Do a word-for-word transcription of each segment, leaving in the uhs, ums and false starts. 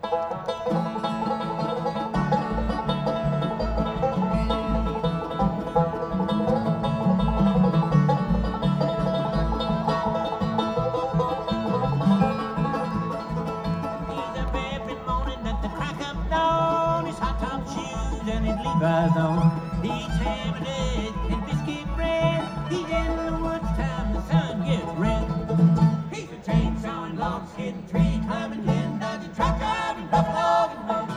Levi's on. He's ham and eggs and biscuit bread. He's in the woods time the sun gets red. He's a chainsawing, log skidding, tree climbing, hen dodging, truck driving, rough logging man.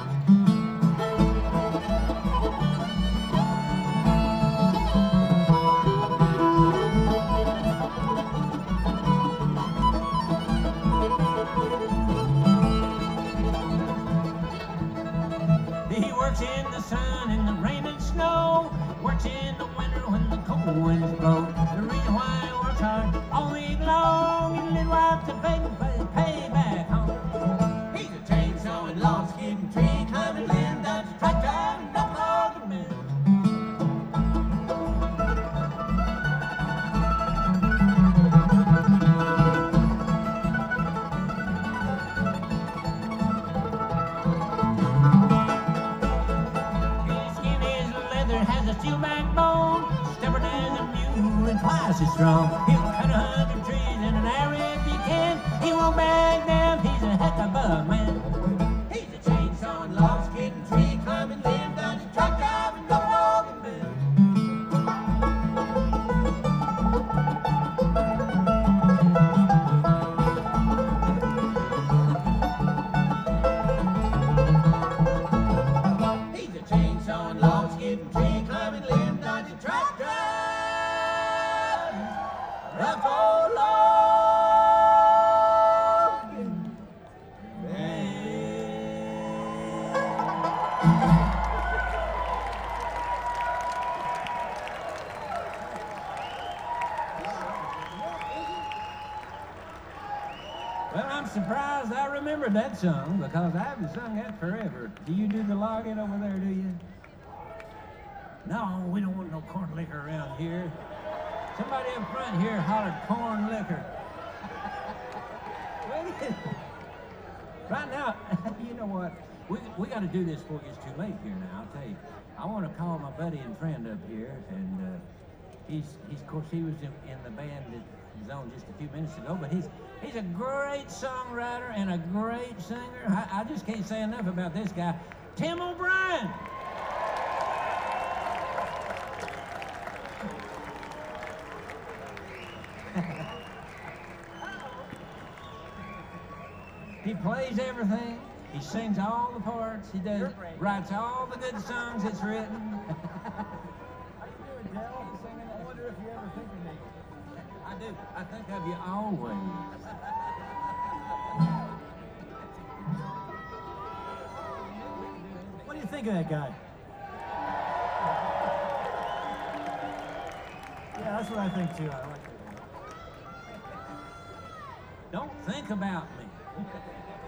He works in the sun and the rain and snow, works in the winter when the cold winds blow. The reason why he works hard all week long is little wife to pay, pay, pay back home. He's a chainsawing, log skidding, tree climbing, land dodging, truck driving, rough logging man. Has a steel backbone, stubborn as a mule and twice as strong. He'll cut a hundred trees in an hour if he can. He won't back down, he's a heck of a man. He's a chainsawing, log skidding, tree climbing, limb dodging, truck driving, rough logging man. He's a chainsawing, log skidding, tree climbing, limb dodging, truck driving, rough old logging man. Well, I'm surprised I remembered that song because I haven't sung that forever. Do you do the logging over there, do you? No, we don't want no corn liquor around here. Somebody up front here hollered corn liquor. Right now, you know what? We, we got to do this before it gets too late here now, I'll tell you. I want to call my buddy and friend up here, and uh, he's, he's, of course, he was in, in the band that was on just a few minutes ago, but he's, he's a great songwriter and a great singer. I, I just can't say enough about this guy, Tim O'Brien. He plays everything. He sings all the parts. He does, writes all the good songs that's written. How you doing, Dale? You singing? I wonder if you ever think of me. I do. I think of you always. What do you think of that guy? Yeah, that's what I think too. I like that. Don't think about me.